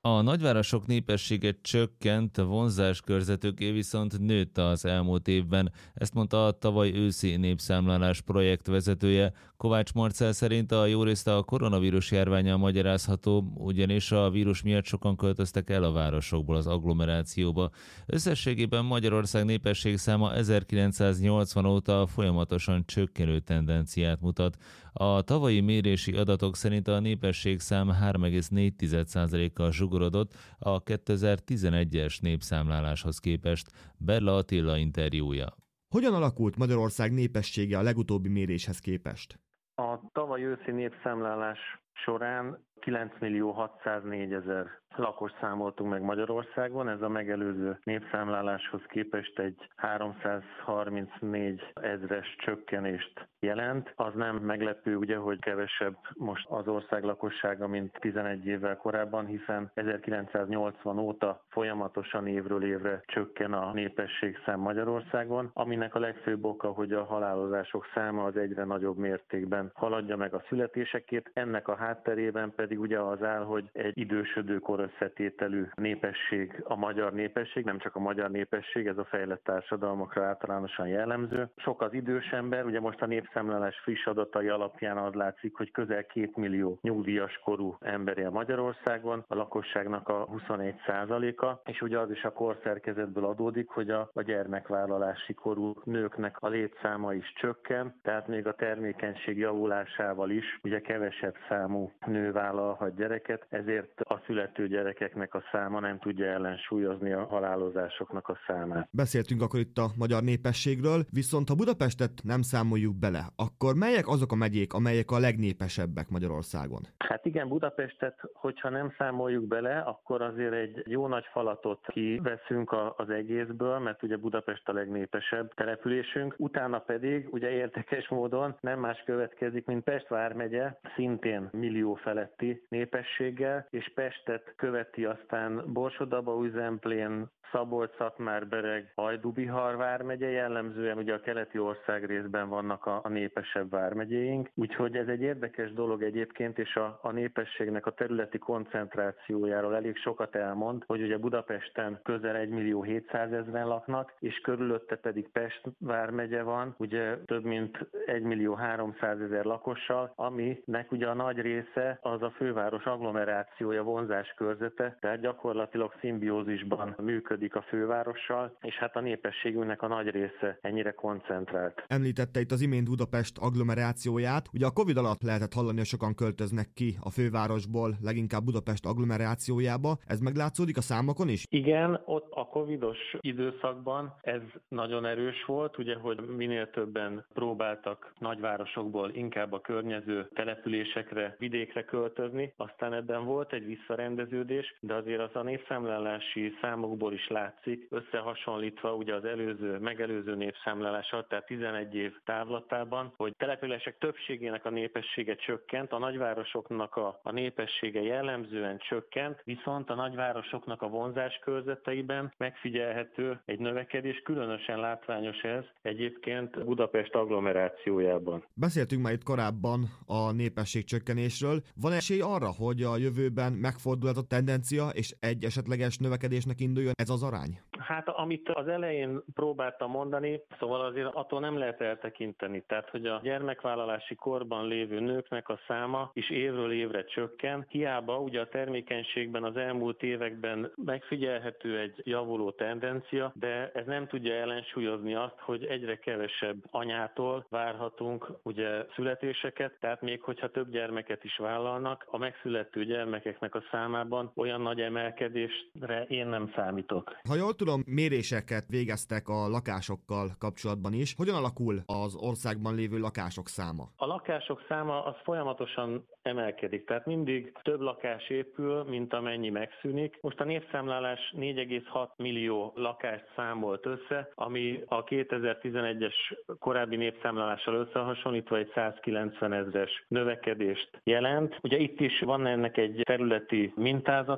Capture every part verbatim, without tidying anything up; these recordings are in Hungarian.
A nagyvárosok népessége csökkent, vonzáskörzetüké viszont nőtt az elmúlt évben. Ezt mondta a tavaly őszi népszámlálás projekt vezetője. Kovács Marcell szerint a jó részt a koronavírus járvánnyal magyarázható, ugyanis a vírus miatt sokan költöztek el a városokból az agglomerációba. Összességében Magyarország népességszáma ezerkilencszáznyolcvan óta folyamatosan csökkenő tendenciát mutat. A tavalyi mérési adatok szerint a népességszám három egész négy százalékkal zsugorodott a kétezer-tizenegyes népszámláláshoz képest. Berla Attila interjúja. Hogyan alakult Magyarország népessége a legutóbbi méréshez képest? A tavaly őszi népszámlálás során kilencmillió hatszáznégyezer lakos számoltunk meg Magyarországon, ez a megelőző népszámláláshoz képest egy háromszázharmincnégy ezres csökkenést jelent. Az nem meglepő, ugye, hogy kevesebb most az ország lakossága, mint tizenegy évvel korábban, hiszen ezerkilencszáznyolcvan óta folyamatosan évről évre csökken a népességszám Magyarországon, aminek a legfőbb oka, hogy a halálozások száma az egyre nagyobb mértékben haladja meg a születésekét. Ennek a hátterében pedig ugye az áll, hogy egy idősödő korösszetételű népesség a magyar népesség, nem csak a magyar népesség, ez a fejlett társadalmakra általánosan jellemző. Sok az idős ember, ugye most a népszámlálás friss adatai alapján az látszik, hogy közel két millió nyugdíjas korú ember él Magyarországon, a lakosságnak a huszonegy százaléka, és ugye az is a korszerkezetből adódik, hogy a, a gyermekvállalási korú nőknek a létszáma is csökken, tehát még a termékenység javulásával is ugye kevesebb számú nő vállalhat gyereket, ezért a születő gyerekeknek a száma nem tudja ellensúlyozni a halálozásoknak a számát. Beszéltünk akkor itt a magyar népességről, viszont ha Budapestet nem számoljuk bele, akkor melyek azok a megyék, amelyek a legnépesebbek Magyarországon? Hát igen, Budapestet, hogyha nem számoljuk bele, akkor azért egy jó nagy falatot kiveszünk az egészből, mert ugye Budapest a legnépesebb településünk, utána pedig ugye érdekes módon nem más következik, mint Pest vármegye, szintén millió feletti népességgel, és Pestet követi aztán Borsod-Abaúj-Zemplén, Szabolcs-Szatmár-Bereg, Hajdú-Bihar vármegye, jellemzően ugye a keleti országrészben vannak a, a népesebb vármegyéink, úgyhogy ez egy érdekes dolog egyébként, és a, a népességnek a területi koncentrációjáról elég sokat elmond, hogy ugye Budapesten közel egy millió hétszázezren laknak, és körülötte pedig Pest vármegye van, ugye több mint egy millió háromszázezer lakossal, aminek ugye a nagy része az a főváros agglomerációja, vonzás körzete, tehát gyakorlatilag szimbiózisban működik a fővárossal, és hát a népességünknek a nagy része ennyire koncentrált. Említette itt az imént Budapest agglomerációját. Ugye a Covid alatt lehetett hallani, hogy sokan költöznek ki a fővárosból, leginkább Budapest agglomerációjába. Ez meglátszódik a számokon is? Igen, ott a covidos időszakban ez nagyon erős volt, ugye, hogy minél többen próbáltak nagyvárosokból inkább a környező településekre, vidékre költözni. Aztán ebben volt egy visszarendeződés, de azért az a népszámlálási számokból is látszik, összehasonlítva ugye az előző, megelőző népszámlálással, tehát tizenegy év távlatában, hogy települések többségének a népessége csökkent, a nagyvárosoknak a, a népessége jellemzően csökkent, viszont a nagyvárosoknak a vonzás körzeteiben megfigyelhető egy növekedés, különösen látványos ez egyébként Budapest agglomerációjában. Beszéltünk már itt korábban a népesség csökkenésről. Van esély arra, hogy a jövőben megfordul ez a tendencia, és egy esetleges növekedésnek induljon ez az arány? Hát amit az elején próbáltam mondani, szóval azért attól nem lehet eltekinteni. Tehát, hogy a gyermekvállalási korban lévő nőknek a száma is évről évre csökken. Hiába ugye a termékenységben az elmúlt években megfigyelhető egy javuló tendencia, de ez nem tudja ellensúlyozni azt, hogy egyre kevesebb anyától várhatunk ugye születéseket, tehát még hogyha több gyermeket is vállalnak, a megszülető gyermekeknek a számában olyan nagy emelkedésre én nem számítok. Ha jól tudom, méréseket végeztek a lakásokkal kapcsolatban is. Hogyan alakul az országban lévő lakások száma? A lakások száma az folyamatosan emelkedik, tehát mindig több lakás épül, mint amennyi megszűnik. Most a népszámlálás négy egész hat millió lakást számolt össze, ami a kétezer-tizenegyes korábbi népszámlálással összehasonlítva egy százkilencven ezres növekedést jelent. Ugye itt is van ennek egy területi mintázata,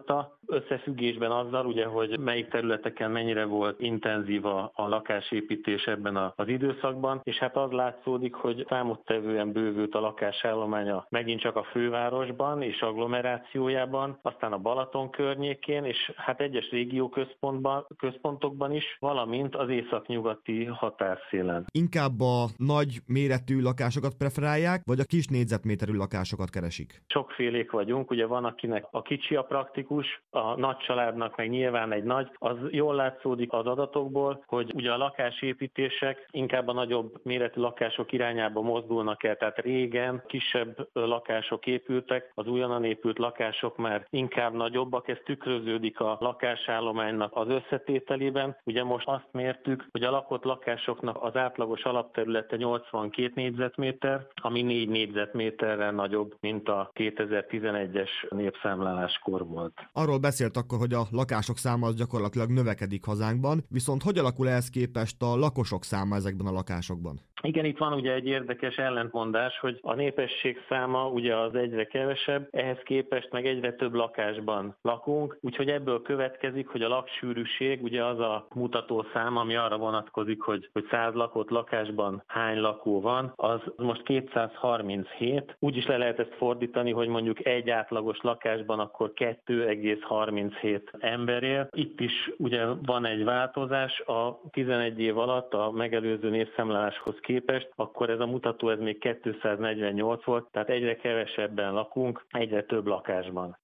összefüggésben azzal, ugye, hogy melyik területeken mennyire volt intenzív a, a lakásépítés ebben a, az időszakban, és hát az látszódik, hogy számottevően bővült a lakásállománya megint csak a fővárosban és agglomerációjában, aztán a Balaton környékén, és hát egyes régióközpontban, központokban is, valamint az északnyugati határszélen. Inkább a nagy méretű lakásokat preferálják, vagy a kis négyzetméterű lakásokat keresik? Sokfélék vagyunk, ugye van, akinek a kicsi a praktikus, a nagy családnak meg nyilván egy nagy. Az jól látszódik az adatokból, hogy ugye a lakásépítések inkább a nagyobb méretű lakások irányába mozdulnak el, tehát régen kisebb lakások épültek, az újonnan épült lakások már inkább nagyobbak, ez tükröződik a lakásállománynak az összetételében. Ugye most azt mértük, hogy a lakott lakásoknak az átlagos alapterülete nyolcvankét négyzetméter, ami négy négyzetméterrel nagyobb, mint a kétezer-tizenegyes népszámláláskor volt. Arról beszélt akkor, hogy a lakások száma az gyakorlatilag növekedik hazánkban, viszont hogy alakul ehhez képest a lakosok száma ezekben a lakásokban? Igen, itt van ugye egy érdekes ellentmondás, hogy a népesség száma ugye az egyre kevesebb, ehhez képest meg egyre több lakásban lakunk, úgyhogy ebből következik, hogy a laksűrűség ugye az a mutatószám, ami arra vonatkozik, hogy, hogy száz lakott lakásban hány lakó van, az most kétszázharminchét. Úgy is le lehet ezt fordítani, hogy mondjuk egy átlagos lakásban akkor kettő egész harminchét ember él. Itt is ugye van egy változás, a tizenegy év alatt a megelőző népszámláláshoz képest, akkor ez a mutató ez még kétszáznegyvennyolc volt, tehát egyre kevesebben lakunk, egyre több lakásban.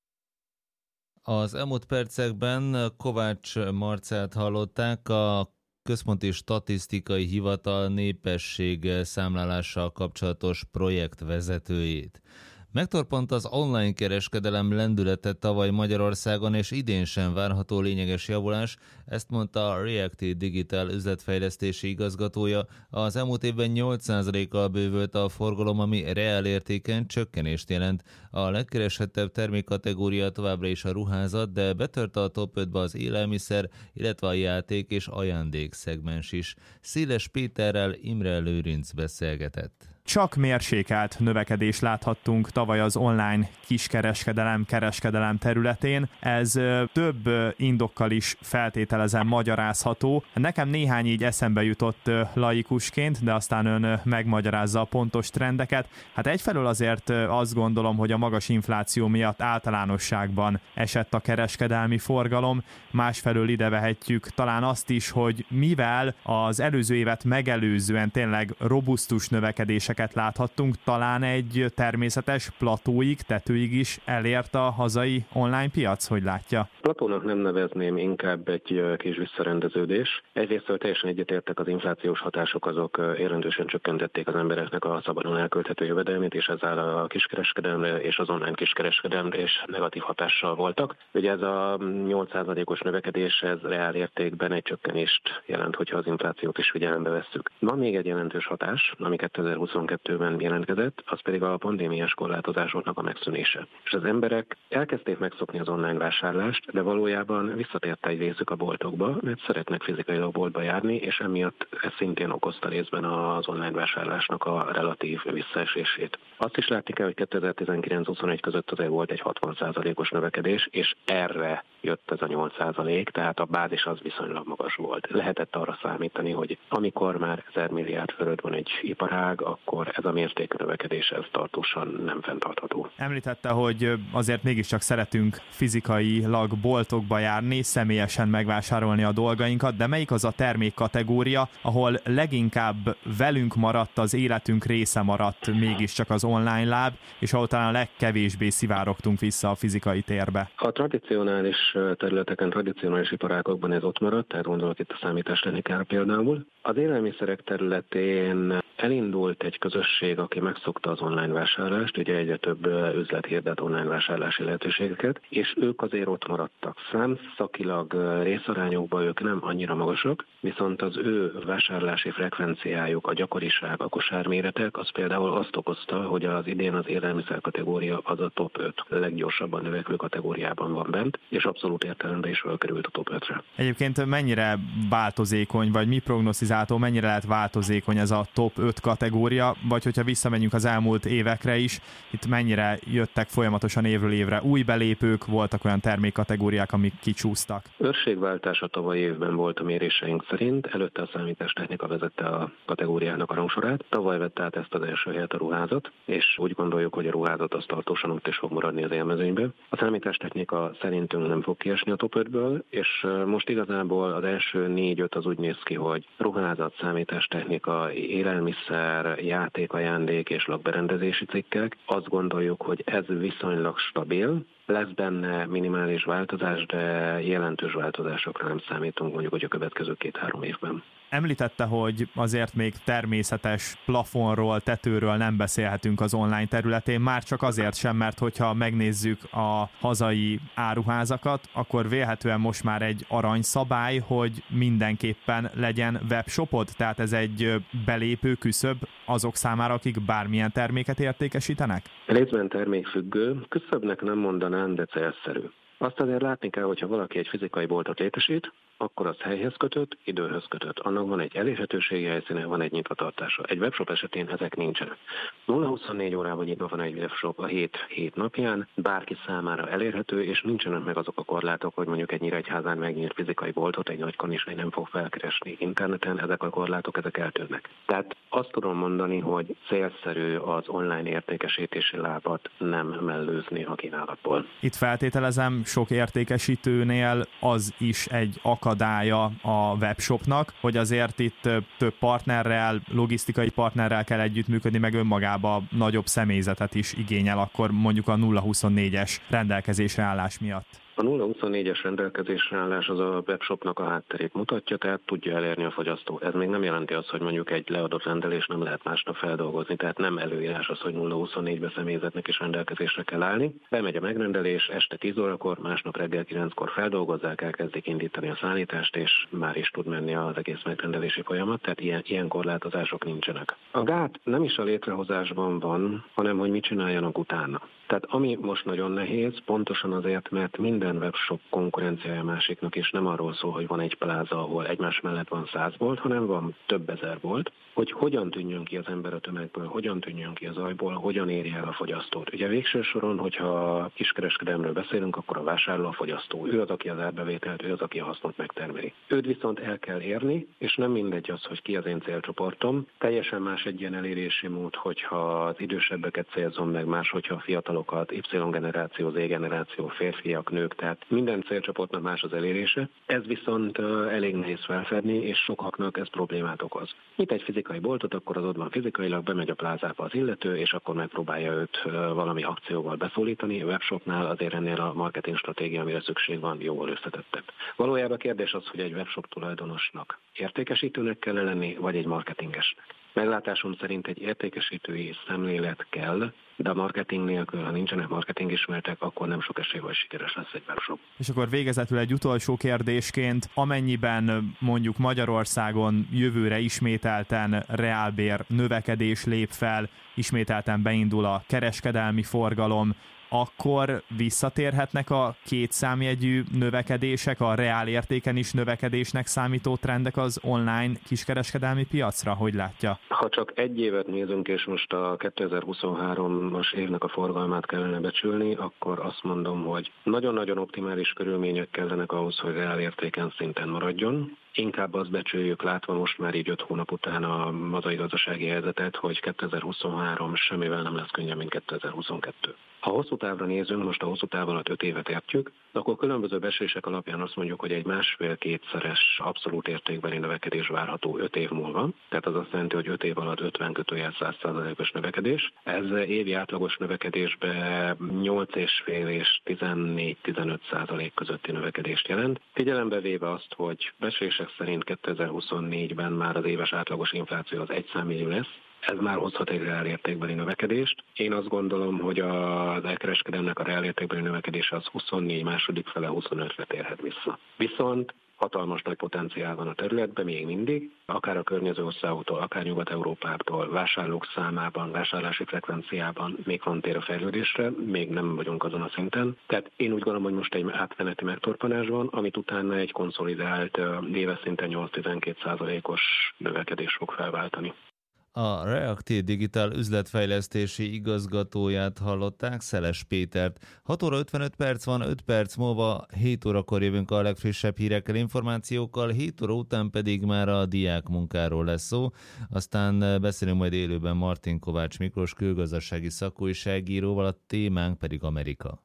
Az elmúlt percekben Kovács Marcelt hallották, a Központi Statisztikai Hivatal népesség számlálással kapcsolatos projektvezetőjét. Megtorpant az online kereskedelem lendülete tavaly Magyarországon, és idén sem várható lényeges javulás, ezt mondta a Reactive Digital üzletfejlesztési igazgatója. Az elmúlt évben nyolc százalékkal bővült a forgalom, ami reál értéken csökkenést jelent. A legkeresettebb termékkategória továbbra is a ruházat, de betört a top ötbe az élelmiszer, illetve a játék és ajándék szegmens is. Széles Péterrel Imre Lőrinc beszélgetett. Csak mérsékelt növekedést láthattunk tavaly az online kiskereskedelem, kereskedelem területén. Ez több indokkal is feltételezem magyarázható. Nekem néhány így eszembe jutott laikusként, de aztán ön megmagyarázza a pontos trendeket. Hát egyfelől azért azt gondolom, hogy a magas infláció miatt általánosságban esett a kereskedelmi forgalom, másfelől ide vehetjük talán azt is, hogy mivel az előző évet megelőzően tényleg robusztus növekedések láthattunk, talán egy természetes platóig, tetőig is elért a hazai online piac, hogy látja? Platónak nem nevezném, inkább egy kis visszarendeződés. Egyrésztől teljesen egyetértek, az inflációs hatások azok jelentősen csökkentették az embereknek a szabadon elkölthető jövedelmét, és ezzel a kiskereskedelemre és az online kiskereskedelemre is negatív hatással voltak. Ugye ez a nyolc százalékos növekedés, ez reál értékben egy csökkenést jelent, hogyha az inflációt is figyelembe vesszük. Van még egy jelentős hatás, ami kétezer-huszonkettőben jelentkezett, az pedig a pandémiás korlátozásoknak a megszűnése. És az emberek elkezdték megszokni az online vásárlást, de valójában visszatért egy részük a boltokba, mert szeretnek fizikailag boltba járni, és emiatt ez szintén okozta részben az online vásárlásnak a relatív visszaesését. Azt is látni kell, hogy kétezer-tizenkilenc-huszonegy között azért volt egy hatvan százalékos növekedés, és erre jött ez a nyolc százalék, tehát a bázis az viszonylag magas volt. Lehetett arra számítani, hogy amikor már ezer milliárd fölött van egy iparág, akkor ez a mértékű növekedés ez tartósan nem fenntartható. Említette, hogy azért mégiscsak szeretünk fizikailag boltokba járni, személyesen megvásárolni a dolgainkat, de melyik az a termékkategória, ahol leginkább velünk maradt, az életünk része maradt mégiscsak az online láb, és ahol talán a legkevésbé szivárogtunk vissza a fizikai térbe? A tradicionális területeken, tradicionális iparágokban ez ott maradt, tehát gondolok itt a számítástechnikára például. Az élelmiszerek területén elindult egy közösség, aki megszokta az online vásárlást, ugye egyre több üzlet hirdet online vásárlási lehetőségeket, és ők azért ott maradtak. Számszakilag részarányokban ők nem annyira magasak, viszont az ő vásárlási frekvenciájuk, a gyakoriság, a kosárméretek, az például azt okozta, hogy az idén az élelmiszer kategória az a top öt leggyorsabban növekvő kategóriában van bent, és abszolút értelemben is felkerült a top ötre. Egyébként mennyire változékony, vagy mi prognosztizálható, mennyire lehet változékony ez a top öt öt kategória, vagy hogyha visszamegyünk az elmúlt évekre is, itt mennyire jöttek folyamatosan évről évre új belépők, voltak olyan termékkategóriák, amik kicsúsztak? Őrségváltás a tavalyi évben volt a méréseink szerint, előtte a számítástechnika vezette a kategóriának a rangsorát. Tavaly vette át ezt az első helyet a ruházat, és úgy gondoljuk, hogy a ruházat az tartósan ott is fog maradni az élmezőnybe. A számítástechnika szerintünk nem fog kiesni a top ötből, és most igazából az első négy-öt az úgy néz ki, hogy ruházat, számítástechnika, élelmiszer, játék, ajándék és lakberendezési cikkek. Azt gondoljuk, hogy ez viszonylag stabil. Lesz benne minimális változás, de jelentős változásokra nem számítunk mondjuk, hogy a következő két-három évben. Említette, hogy azért még természetes plafonról, tetőről nem beszélhetünk az online területén, már csak azért sem, mert hogyha megnézzük a hazai áruházakat, akkor vélhetően most már egy aranyszabály, hogy mindenképpen legyen webshopod, tehát ez egy belépő küszöb azok számára, akik bármilyen terméket értékesítenek? Részben termékfüggő, küszöbnek nem mondanám, de célszerű. Azt azért látni kell, hogyha valaki egy fizikai boltot létesít, akkor az helyhez kötött, időhöz kötött. Annak van egy elérhetőségi helyszíne, van egy nyitvatartása. Egy webshop esetén ezek nincsenek. nulla huszonnégy órában nyitva van egy webshop a hét, hét napján, bárki számára elérhető, és nincsenek meg azok a korlátok, hogy mondjuk egy Nyíregyházán megnyílt fizikai boltot, egy nagy kanizsai nem fog felkeresni interneten, ezek a korlátok, ezek eltűnnek. Tehát azt tudom mondani, hogy célszerű az online értékesítési lábat nem mellőzni a kínálatból. Itt feltételezem, sok értékesítőnél az is egy akadálya a webshopnak, hogy azért itt több partnerrel, logisztikai partnerrel kell együttműködni, meg önmagába nagyobb személyzetet is igényel akkor mondjuk a nulla huszonnégyes rendelkezésre állás miatt. A nulla huszonnégyes rendelkezésre állás az a webshopnak a hátterét mutatja, tehát tudja elérni a fogyasztó. Ez még nem jelenti azt, hogy mondjuk egy leadott rendelés nem lehet másnap feldolgozni, tehát nem előírás az, hogy nulla huszonnégybe személyzetnek is rendelkezésre kell állni. Bemegy a megrendelés, este tíz órakor, másnap reggel kilenckor feldolgozzák, elkezdik indítani a szállítást, és már is tud menni az egész megrendelési folyamat, tehát ilyen, ilyen korlátozások nincsenek. A gát nem is a létrehozásban van, hanem hogy mit csináljanak utána. Tehát ami most nagyon nehéz, pontosan azért, mert minden webshop konkurenciája másiknak, és nem arról szól, hogy van egy pláza, ahol egymás mellett van száz bolt, hanem van több ezer bolt, hogy hogyan tűnjön ki az ember a tömegből, hogyan tűnjön ki az ajból, hogyan érje el a fogyasztót. Ugye végső soron, hogyha kiskereskedelemről beszélünk, akkor a vásárló a fogyasztó. Ő az, aki az árbevételt, ő az, aki a hasznot megtermeli. Őt viszont el kell érni, és nem mindegy az, hogy ki az én célcsoportom. Teljesen más egy ilyen elérési mód, hogyha az idősebbeket célzom meg, más, hogyha a fiatalokat, Y-generáció, Z-generáció, férfiak, nők, tehát minden célcsoportnak más az elérése. Ez viszont elég nehéz felfedni, és sokaknak ez problémát okoz. Itt egy fizikai boltot, akkor az ott van fizikailag, bemegy a plázába az illető, és akkor megpróbálja őt valami akcióval beszólítani. A webshopnál azért ennél a marketing stratégia, amire szükség van, jóval összetettebb. Valójában a kérdés az, hogy egy webshop tulajdonosnak értékesítőnek kell lenni, vagy egy marketingesnek. Meglátásom szerint egy értékesítői szemlélet kell, de a marketing nélkül, ha nincsenek marketingismertek, akkor nem sok esély, hogy sikeres lesz egy webshop. És akkor végezetül egy utolsó kérdésként, amennyiben mondjuk Magyarországon jövőre ismételten reálbér növekedés lép fel, ismételten beindul a kereskedelmi forgalom, akkor visszatérhetnek a két számjegyű növekedések, a reál értéken is növekedésnek számító trendek az online kiskereskedelmi piacra? Hogy látja? Ha csak egy évet nézünk, és most a kétezer-huszonhármas évnek a forgalmát kellene becsülni, akkor azt mondom, hogy nagyon-nagyon optimális körülmények kellenek ahhoz, hogy reál értéken szinten maradjon. Inkább azt becsüljük, látva most már így öt hónap után a hazai gazdasági helyzetet, hogy kétezer-huszonhárom semmivel nem lesz könnyebb, mint kétezer-huszonkettő. Ha hosszú távra nézünk, most a hosszú táv alatt öt évet értjük, akkor különböző becslések alapján azt mondjuk, hogy egy másfél-kétszeres abszolút értékbeli növekedés várható öt év múlva. Tehát az azt jelenti, hogy öt év alatt ötven kötőjel száz százalékos növekedés. Ez évi átlagos növekedésben nyolc egész öt és tizennégy-tizenöt százalék közötti növekedést jelent. Figyelembe véve azt, hogy becslések szerint kétezer-huszonnégyben már az éves átlagos infláció az egy számjegyű lesz, ez már hozhat egy reálértékbeli növekedést. Én azt gondolom, hogy az elkereskedelemnek a reálértékbeli növekedése az huszonnégy második fele huszonötre térhet vissza. Viszont hatalmas nagy potenciál van a területben még mindig, akár a környező országoktól, akár Nyugat-Európától, vásárlók számában, vásárlási frekvenciában még van tér a fejlődésre, még nem vagyunk azon a szinten. Tehát én úgy gondolom, hogy most egy átmeneti megtorpanás van, amit utána egy konszolidált éves szinten nyolc-tizenkét százalékos növekedés fog felváltani. A Reactive Digital üzletfejlesztési igazgatóját hallották, Szeles Pétert. hat óra ötvenöt perc van, öt perc múlva, hét órakor jövünk a legfrissebb hírekkel, információkkal, hét óra után pedig már a diák munkáról lesz szó. Aztán beszélünk majd élőben Martin Kovács Miklós külgazdasági szakújságíróval, a témánk pedig Amerika.